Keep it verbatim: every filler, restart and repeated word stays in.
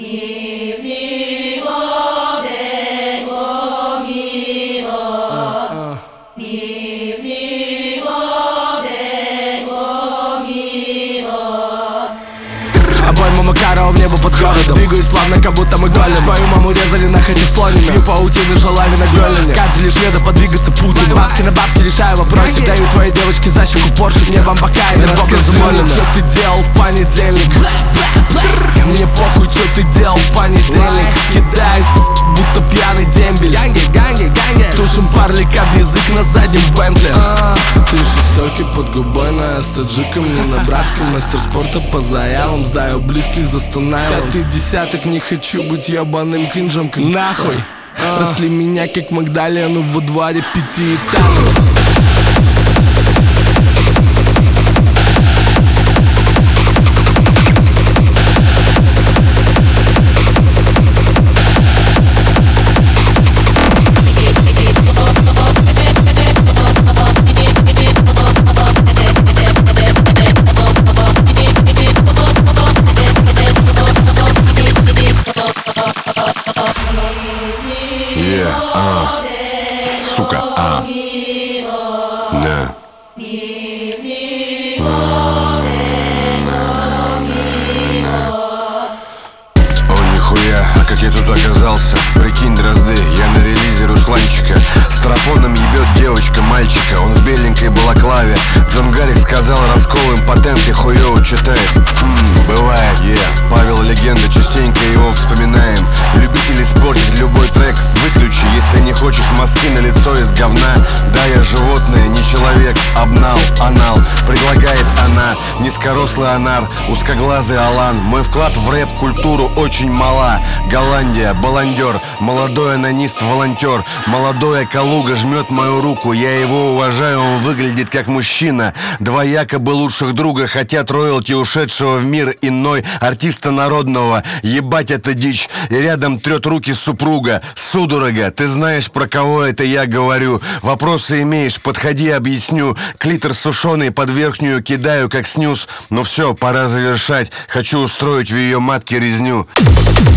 Обойма Макарова в небо под городом. Двигаюсь плавно, как будто мы голем. Твою маму резали на хате слонами. Бью паутины желами на Грёлине. Картели шведа подвигаться Путину. Бабки на бабки решаю вопросы. Даю твоей девочке за щеку Порше. Небом бока и Бога замолено. Что ты делал в понедельник? Мне похуй, что ты делал в понедельник. Кидай, будто пьяный дембель. Ганги, ганги, ганги. Тушим парлик об язык на заднем в Бентли. Ты шестокий под губой на эстаджиком. Не на братском, мастер спорта по заявам. Сдаю близких за Станайлом. Пятый десяток, не хочу быть ебаным кринжем. Нахуй, росли меня как Магдалену во дворе пятиэтажек. Yeah, а, сука, а, на. О, нихуя, а как я тут оказался? Прикинь, дрозды, я на релизе Русланчика. С тропоном ебет девочка мальчика. Он в беленькой балаклаве. Джон Гаррик сказал, раскол импотент и хуёво читает. М-м, бывает, yeah. Павел легенда, частенько его вспоминаем. Любители спортить любой трек выключи, если не хочешь мазки на лицо из говна. Да, я животное, не человек. Обнал, анал, предлагает она. Низкорослый анар, узкоглазый Алан. Мой вклад в рэп-культуру очень мала. Голландия, баландер, молодой анонист, волонтер. Молодая Калуга жмет мою руку. Я его уважаю, он выглядит как мужчина. Два якобы лучших друга хотят роялти ушедшего в мир иной артиста народного. Ебать, это дичь. И рядом трет руки супруга. Судорога, ты знаешь, про кого это я говорю. Вопросы имеешь, подходи, объясню. Клитор сушеный под верхнюю кидаю как снюс. Ну все, пора завершать. Хочу устроить в ее матке резню.